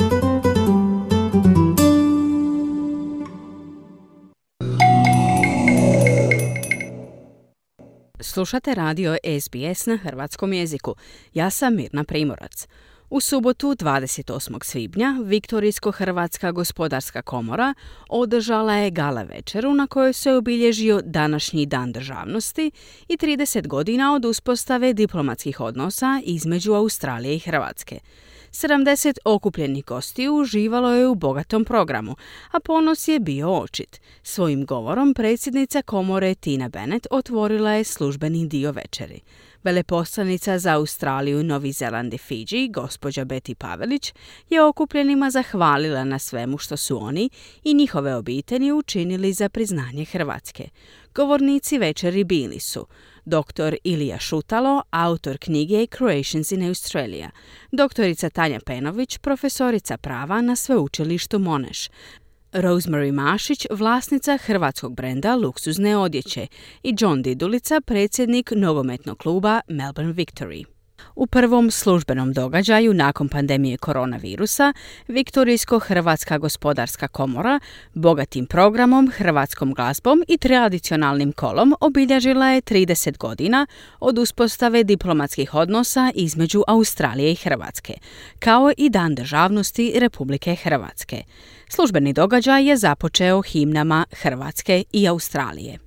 Slušate radio S B S na hrvatskom jeziku. Ja sam Mirna Primorac. U subotu dvadeset osmog svibnja Viktorijsko-Hrvatska gospodarska komora održala je gala večeru na kojoj se obilježio današnji dan državnosti i trideset godina od uspostave diplomatskih odnosa između Australije i Hrvatske. sedamdeset okupljenih gostiju uživalo je u bogatom programu, a ponos je bio očit. Svojim govorom predsjednica komore Tina Bennett otvorila je službeni dio večeri. Veleposlanica za Australiju, Novi Zeland i Fidži, gospođa Betty Pavelić, je okupljenima zahvalila na svemu što su oni i njihove obitelji učinili za priznanje Hrvatske. Govornici večeri bili su doktor Ilija Šutalo, autor knjige Croatians in Australia, doktorica Tanja Penović, profesorica prava na sveučilištu Monash, Rosemary Mašić, vlasnica hrvatskog brenda luksuzne odjeće i John Didulica, predsjednik nogometnog kluba Melbourne Victory. U prvom službenom događaju nakon pandemije koronavirusa, Viktorijsko-Hrvatska gospodarska komora bogatim programom, hrvatskom glazbom i tradicionalnim kolom obilježila je trideset godina od uspostave diplomatskih odnosa između Australije i Hrvatske, kao i Dan državnosti Republike Hrvatske. Službeni događaj je započeo himnama Hrvatske i Australije.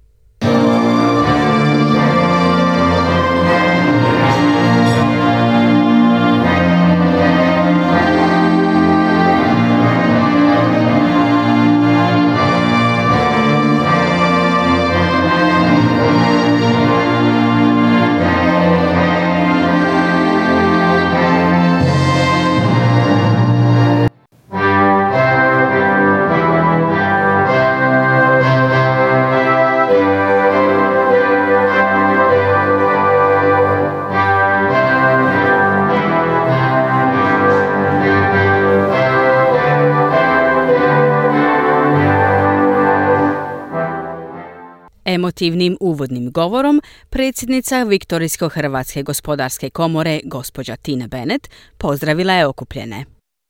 Emotivnim uvodnim govorom predsjednica Viktorijsko-Hrvatske gospodarske komore gospođa Tina Bennett pozdravila je okupljene.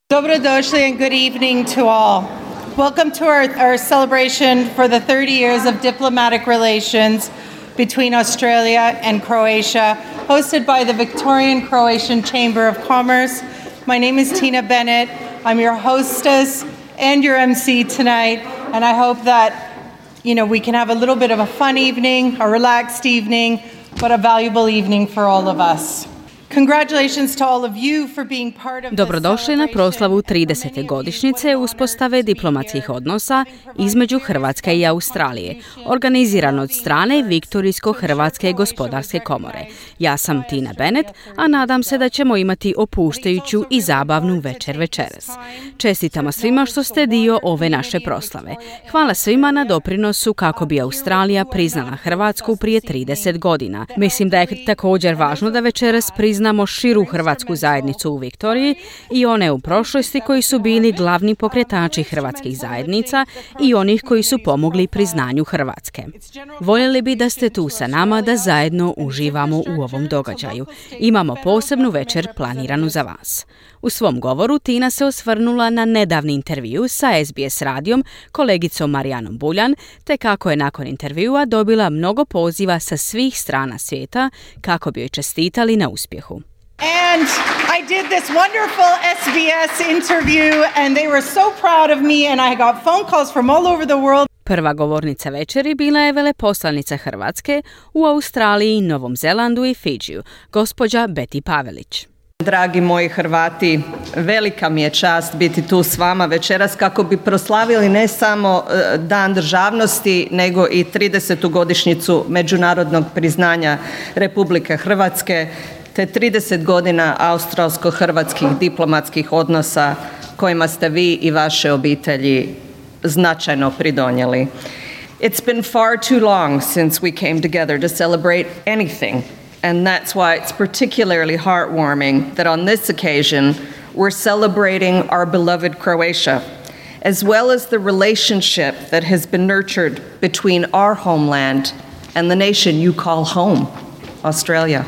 Dobrodošli and good evening to all. Welcome to our, our celebration for the thirty years of diplomatic relations between Australia and Croatia, hosted by the Victorian Croatian Chamber of Commerce. My name is Tina Bennett. I'm your hostess and your M C tonight, and I hope that, you know, we can have a little bit of a fun evening, a relaxed evening, but a valuable evening for all of us. Congratulations to all of you for being part of Dobrodošli na proslavu tridesete godišnjice uspostave diplomatskih odnosa između Hrvatske i Australije, organiziran od strane Viktorijsko-Hrvatske gospodarske komore. Ja sam Tina Bennett, a nadam se da ćemo imati opuštajuću i zabavnu večer večeras. Čestitamo svima što ste dio ove naše proslave. Hvala svima na doprinosu kako bi Australija priznala Hrvatsku prije trideset godina. Mislim da je također važno da večeras priznamo Znamo širu hrvatsku zajednicu u Viktoriji i one u prošlosti koji su bili glavni pokretači hrvatskih zajednica i onih koji su pomogli priznanju Hrvatske. Voljeli bi da ste tu sa nama da zajedno uživamo u ovom događaju. Imamo posebnu večer planiranu za vas. U svom govoru Tina se osvrnula na nedavni intervju sa S B S radijom kolegicom Marijanom Buljan, te kako je nakon intervjua dobila mnogo poziva sa svih strana svijeta kako bi joj čestitali na uspjehu. And I did this wonderful S B S interview and they were so proud of me and I got phone calls from all over the world. Prva govornica večeri bila je veleposlanica Hrvatske u Australiji, Novom Zelandu i Fidžiju, gospođa Beti Pavelić. Dragi moji Hrvati, velika mi je čast biti tu s vama večeras kako bi proslavili ne samo Dan državnosti, nego i tridesetu godišnjicu međunarodnog priznanja Republike Hrvatske, te trideset godina australsko-hrvatskih diplomatskih odnosa kojima ste vi i vaše obitelji značajno pridonijeli. It's been far too long since we came together to celebrate anything. And that's why it's particularly heartwarming that on this occasion we're celebrating our beloved Croatia, as well as the relationship that has been nurtured between our homeland and the nation you call home, Australia.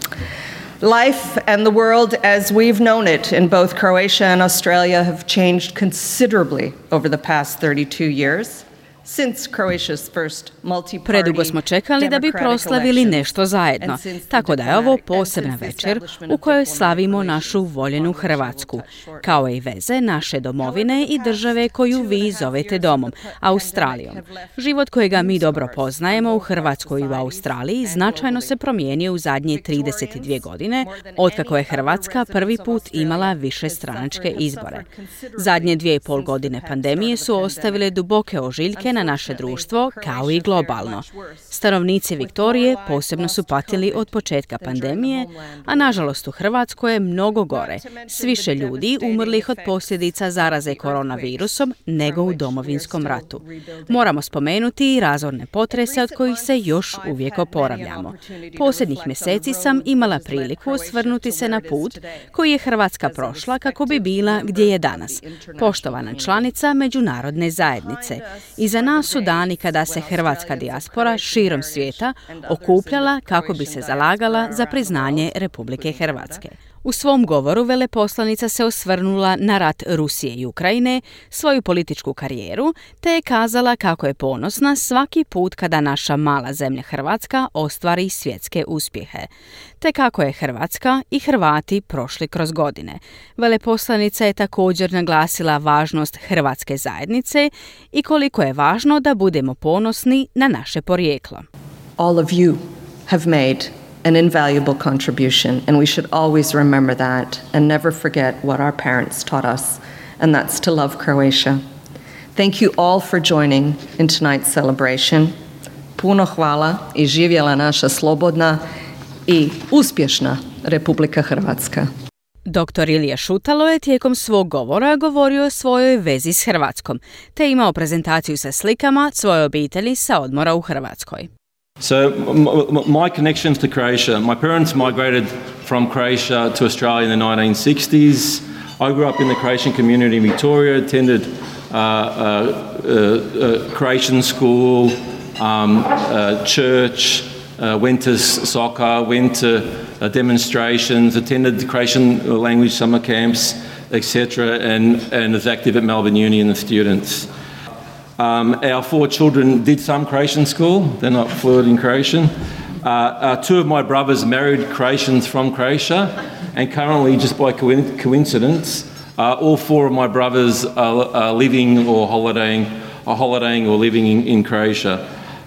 Life and the world as we've known it in both Croatia and Australia have changed considerably over the past thirty-two years. Predugo smo čekali da bi proslavili nešto zajedno, tako da je ovo posebna večer u kojoj slavimo našu voljenu Hrvatsku, kao i veze naše domovine i države koju vi zovete domom, Australijom. Život kojega mi dobro poznajemo u Hrvatskoj i u Australiji značajno se promijenio u zadnje trideset dvije godine, otkako je Hrvatska prvi put imala višestranačke izbore. Zadnje dvije i pol godine pandemije su ostavile duboke ožiljke na naše društvo, kao i globalno. Stanovnici Viktorije posebno su patili od početka pandemije, a nažalost u Hrvatskoj je mnogo gore, s više ljudi umrlih od posljedica zaraze koronavirusom nego u Domovinskom ratu. Moramo spomenuti i razorne potrese od kojih se još uvijek oporavljamo. Posljednjih mjeseci sam imala priliku osvrnuti se na put koji je Hrvatska prošla kako bi bila gdje je danas, poštovana članica međunarodne zajednice. I za nas su dani kada se hrvatska dijaspora širom svijeta okupljala kako bi se zalagala za priznanje Republike Hrvatske. U svom govoru veleposlanica se osvrnula na rat Rusije i Ukrajine, svoju političku karijeru, te je kazala kako je ponosna svaki put kada naša mala zemlja Hrvatska ostvari svjetske uspjehe, te kako je Hrvatska i Hrvati prošli kroz godine. Veleposlanica je također naglasila važnost hrvatske zajednice i koliko je važno da budemo ponosni na naše porijeklo. All of you have made an invaluable contribution, and we should always remember that and never forget what our parents taught us, and that's to love Croatia. Thank you all for joining in tonight's celebration. Puno hvala i živjela naša slobodna i uspješna Republika Hrvatska. Doktor Ilija Šutalo je tijekom svog govora govorio o svojoj vezi s Hrvatskom, te imao prezentaciju sa slikama svoje obitelji sa odmora u Hrvatskoj. So my connections to Croatia, my parents migrated from Croatia to Australia in the nineteen sixties. I grew up in the Croatian community in Victoria, attended uh, uh, uh, Croatian school, um, uh, church, uh, went to soccer, went to uh, demonstrations, attended the Croatian language summer camps, et cetera, and, and is active at Melbourne Uni and the students. Um, our four children did some Croatian school. They're not fluent in Croatian. Uh, uh, two of my brothers married Croatians from Croatia, and currently, just by coincidence, uh, all four of my brothers are, are living or holidaying, are holidaying or living in, in Croatia.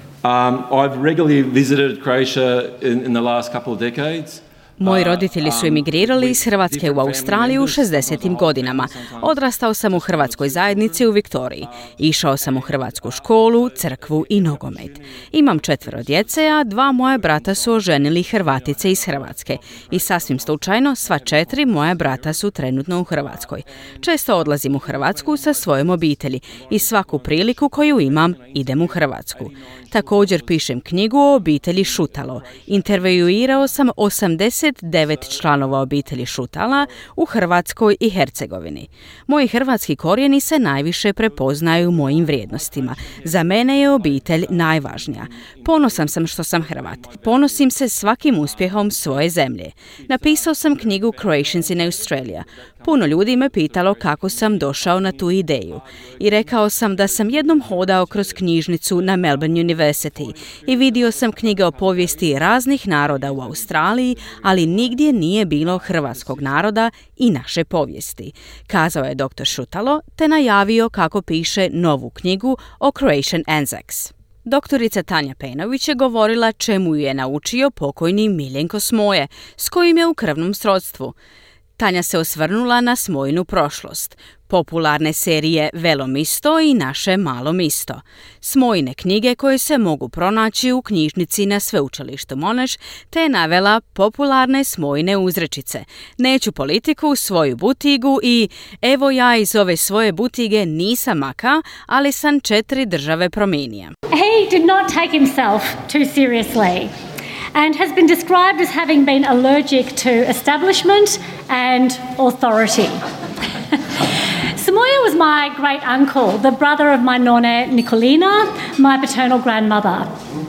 Um, I've regularly visited Croatia in, in the last couple of decades. Moji roditelji su emigrirali iz Hrvatske u Australiju u šezdesetim godinama. Odrastao sam u hrvatskoj zajednici u Viktoriji. Išao sam u hrvatsku školu, crkvu i nogomet. Imam četvero djece, a dva moja brata su oženili Hrvatice iz Hrvatske. I sasvim slučajno, sva četiri moja brata su trenutno u Hrvatskoj. Često odlazim u Hrvatsku sa svojom obitelji i svaku priliku koju imam idem u Hrvatsku. Također pišem knjigu o obitelji Šutalo. Intervjuirao sam osamdeset devet članova obitelji Šutala u Hrvatskoj i Hercegovini. Moji hrvatski korijeni se najviše prepoznaju u mojim vrijednostima. Za mene je obitelj najvažnija. Ponosan sam što sam Hrvat. Ponosim se svakim uspjehom svoje zemlje. Napisao sam knjigu Croatians in Australia. Puno ljudi me pitalo kako sam došao na tu ideju. I rekao sam da sam jednom hodao kroz knjižnicu na Melbourne University i vidio sam knjige o povijesti raznih naroda u Australiji, ali nigdje nije bilo hrvatskog naroda i naše povijesti. Kazao je doktor Šutalo te najavio kako piše novu knjigu o Croatian Anzacs. Doktorica Tanja Pejnović je govorila čemu ju je naučio pokojni Miljenko Smoje, s kojim je u krvnom srodstvu. Tanja se osvrnula na Smojinu prošlost, popularne serije Velo misto i Naše malo misto, Smojine knjige koje se mogu pronaći u knjižnici na Sveučilištu Monash, te je navela popularne Smojine uzrečice: neću politiku, svoju butigu i evo ja iz ove svoje butige nisam maka, ali sam četiri države promijenija. He did not take himself too seriously and has been described as having been allergic to establishment and authority. Samoja was my great uncle, the brother of my nonna Nikolina, my paternal grandmother.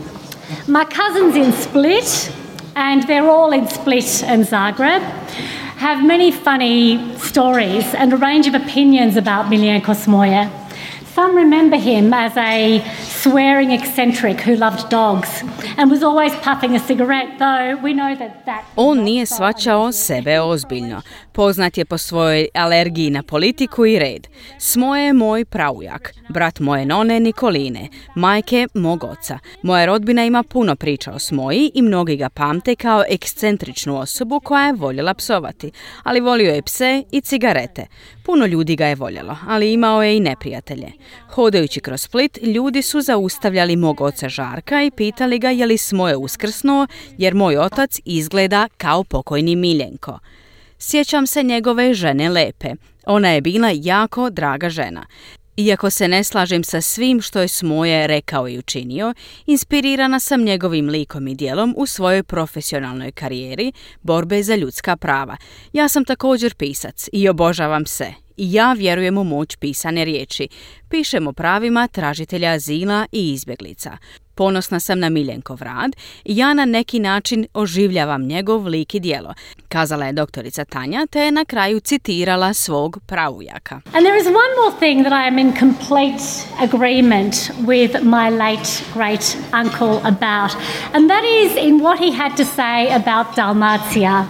My cousins in Split, and they're all in Split and Zagreb, have many funny stories and a range of opinions about Miljenko Smoje. Some remember him as a swearing eccentric who loved dogs and was always puffing a cigarette, though we know that that... On nije shvaćao sebe ozbiljno. Poznat je po svojoj alergiji na politiku i red. Smoje je moj praujak, brat moje none Nikoline, majke mog oca. Moja rodbina ima puno priča o Smoji i mnogi ga pamte kao ekscentričnu osobu koja je voljela psovati, ali volio je pse i cigarete. Puno ljudi ga je voljelo, ali imao je i neprijatelje. Hodajući kroz Split, ljudi su zaustavljali mog oca Žarka i pitali ga je li Smoje uskrsnuo, jer moj otac izgleda kao pokojni Miljenko. Sjećam se njegove žene Lepe. Ona je bila jako draga žena. Iako se ne slažem sa svim što je Smoje rekao i učinio, inspirirana sam njegovim likom i djelom u svojoj profesionalnoj karijeri borbe za ljudska prava. Ja sam također pisac i obožavam se. I ja vjerujem u moć pisane riječi. Pišem o pravima tražitelja azila i izbjeglica. Ponosna sam na Miljenkov rad i ja na neki način oživljavam njegov lik i djelo, kazala je doktorica Tanja, te je na kraju citirala svog praujaka. And there is one more thing that I am in complete agreement with my late great uncle about, and that is in what he had to say about Dalmatia.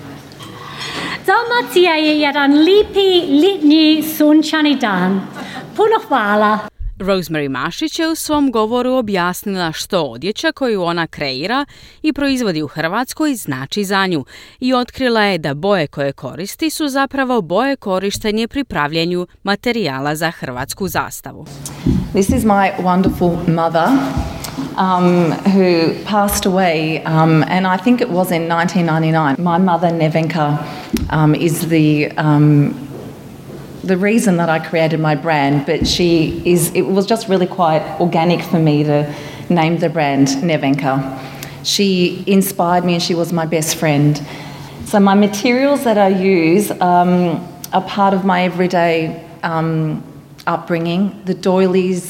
Dalmacija je jedan lipi, litnji, sunčani dan. Puno hvala. Rosemary Mašić je u svom govoru objasnila što odjeća koju ona kreira i proizvodi u Hrvatskoj znači za nju i otkrila je da boje koje koristi su zapravo boje korištenje pri pravljenju materijala za hrvatsku zastavu. This is my wonderful mother um, who passed away um, and I think it was in nineteen ninety-nine. My mother Nevenka um, is the um, the reason that I created my brand, but she is, it was just really quite organic for me to name the brand Nevenka. She inspired me and she was my best friend. So my materials that I use um, are part of my everyday um, upbringing. The doilies,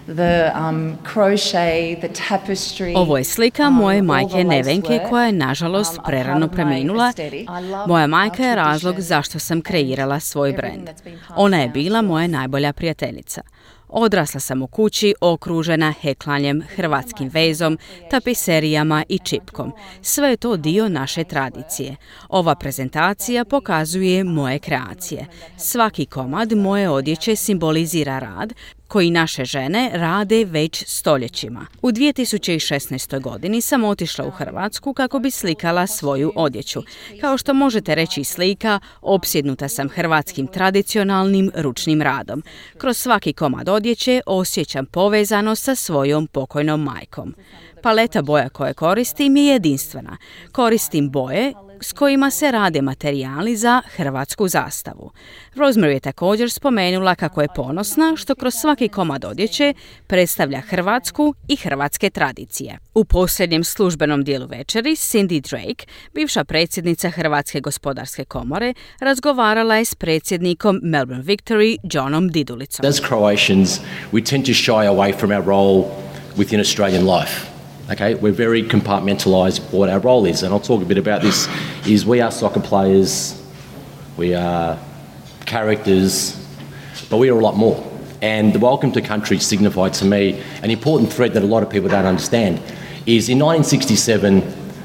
the um, crochet, the tapestry. Ovo je slika moje majke Nevenke koja je nažalost prerano preminula. Moja majka je razlog zašto sam kreirala svoj brend. Ona je bila moja najbolja prijateljica. Odrasla sam u kući okružena heklanjem, hrvatskim vezom, tapiserijama i čipkom. Sve je to dio naše tradicije. Ova prezentacija pokazuje moje kreacije. Svaki komad moje odjeće simbolizira rad koji naše žene rade već stoljećima. U dvije tisuće šesnaestoj. godini sam otišla u Hrvatsku kako bi slikala svoju odjeću. Kao što možete reći slika, opsjednuta sam hrvatskim tradicionalnim ručnim radom. Kroz svaki komad odjeće osjećam povezanost sa svojom pokojnom majkom. Paleta boja koje koristim je jedinstvena. Koristim boje s kojima se rade materijali za hrvatsku zastavu. Rosemary je također spomenula kako je ponosna što kroz svaki komad odjeće predstavlja Hrvatsku i hrvatske tradicije. U posljednjem službenom dijelu večeri Cindy Drake, bivša predsjednica Hrvatske gospodarske komore, razgovarala je s predsjednikom Melbourne Victory Johnom Didulicom. As Croatians, we tend to shy away from our role within Australian life. Okay, we're very compartmentalised what our role is, and I'll talk a bit about this, is we are soccer players, we are characters, but we are a lot more. And the welcome to country signified to me an important thread that a lot of people don't understand, is in nineteen sixty-seven,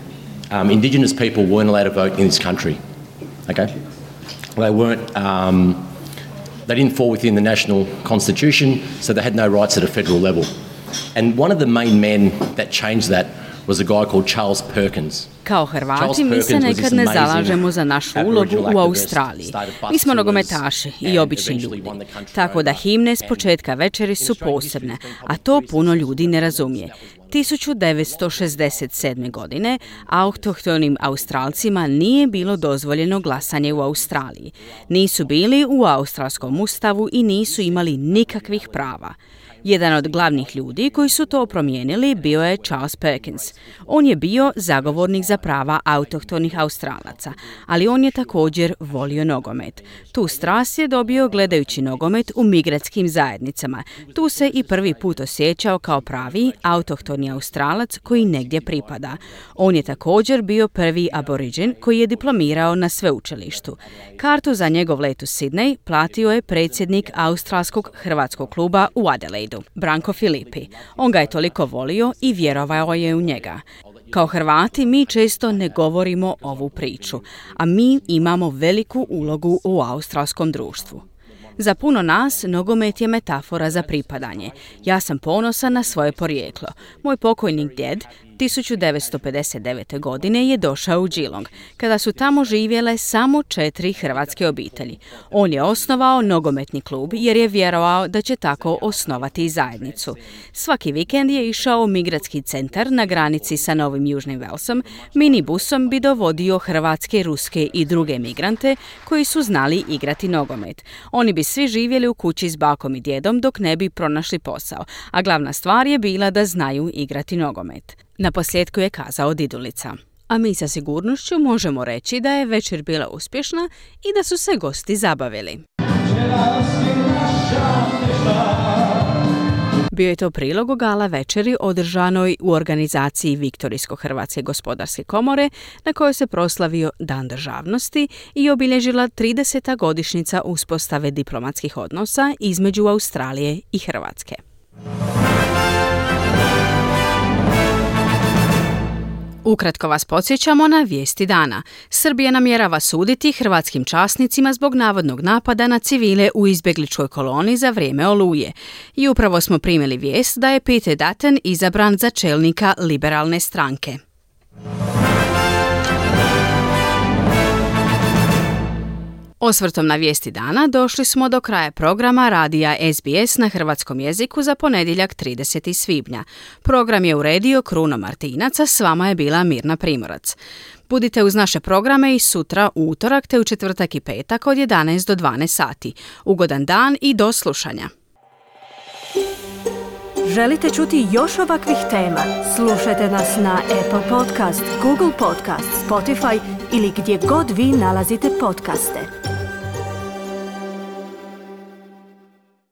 um, Indigenous people weren't allowed to vote in this country, okay? They weren't, um, they didn't fall within the national constitution, so they had no rights at a federal level. And one of the main men that changed that was a guy called Charles Perkins. Kao Hrvati mi se nekad ne zalažemo za našu ulogu u Australiji. Mi smo nogometaši i obični ljudi. Tako da himne s početka večeri su posebne, a to puno ljudi ne razumije. tisuću devetsto šezdeset sedme. godine autohtonim Australcima nije bilo dozvoljeno glasanje u Australiji. Nisu bili u australskom ustavu i nisu imali nikakvih prava. Jedan od glavnih ljudi koji su to promijenili bio je Charles Perkins. On je bio zagovornik za prava autohtonih Australaca, ali on je također volio nogomet. Tu strast je dobio gledajući nogomet u migratskim zajednicama. Tu se i prvi put osjećao kao pravi autohtoni Australac koji negdje pripada. On je također bio prvi aboriđen koji je diplomirao na sveučilištu. Kartu za njegov let u Sydney platio je predsjednik Australskog hrvatskog kluba u Adelaidu, Branko Filipi. On ga je toliko volio i vjerovao je u njega. Kao Hrvati mi često ne govorimo ovu priču, a mi imamo veliku ulogu u australskom društvu. Za puno nas nogomet je metafora za pripadanje. Ja sam ponosan na svoje porijeklo. Moj pokojni djed tisuću devetsto pedeset devete. godine je došao u Geelong, kada su tamo živjele samo četiri hrvatske obitelji. On je osnovao nogometni klub jer je vjerovao da će tako osnovati zajednicu. Svaki vikend je išao u migratski centar na granici sa Novim Južnim Velsom. Minibusom bi dovodio hrvatske, ruske i druge migrante koji su znali igrati nogomet. Oni bi svi živjeli u kući s bakom i djedom dok ne bi pronašli posao, a glavna stvar je bila da znaju igrati nogomet. Na posljedku je kazao Didulica. A mi sa sigurnošću možemo reći da je večer bila uspješna i da su se gosti zabavili. Bio je to prilog o gala večeri održanoj u organizaciji Viktorijsko-Hrvatske gospodarske komore na kojoj se proslavio Dan državnosti i obilježila trideseta godišnjica uspostave diplomatskih odnosa između Australije i Hrvatske. Ukratko vas podsjećamo na vijesti dana. Srbija namjerava suditi hrvatskim časnicima zbog navodnog napada na civile u izbjegličkoj koloni za vrijeme Oluje. I upravo smo primili vijest da je Peter Dutton izabran za čelnika liberalne stranke. Osvrtom na vijesti dana došli smo do kraja programa radija S B S na hrvatskom jeziku za ponedjeljak tridesetog svibnja. Program je uredio Kruno Martinac, a s vama je bila Mirna Primorac. Budite uz naše programe i sutra u utorak te u četvrtak i petak od jedanaest do dvanaest sati. Ugodan dan i do slušanja. Želite čuti još ovakvih tema? Slušajte nas na Apple Podcast, Google Podcast, Spotify ili gdje god vi nalazite podcaste.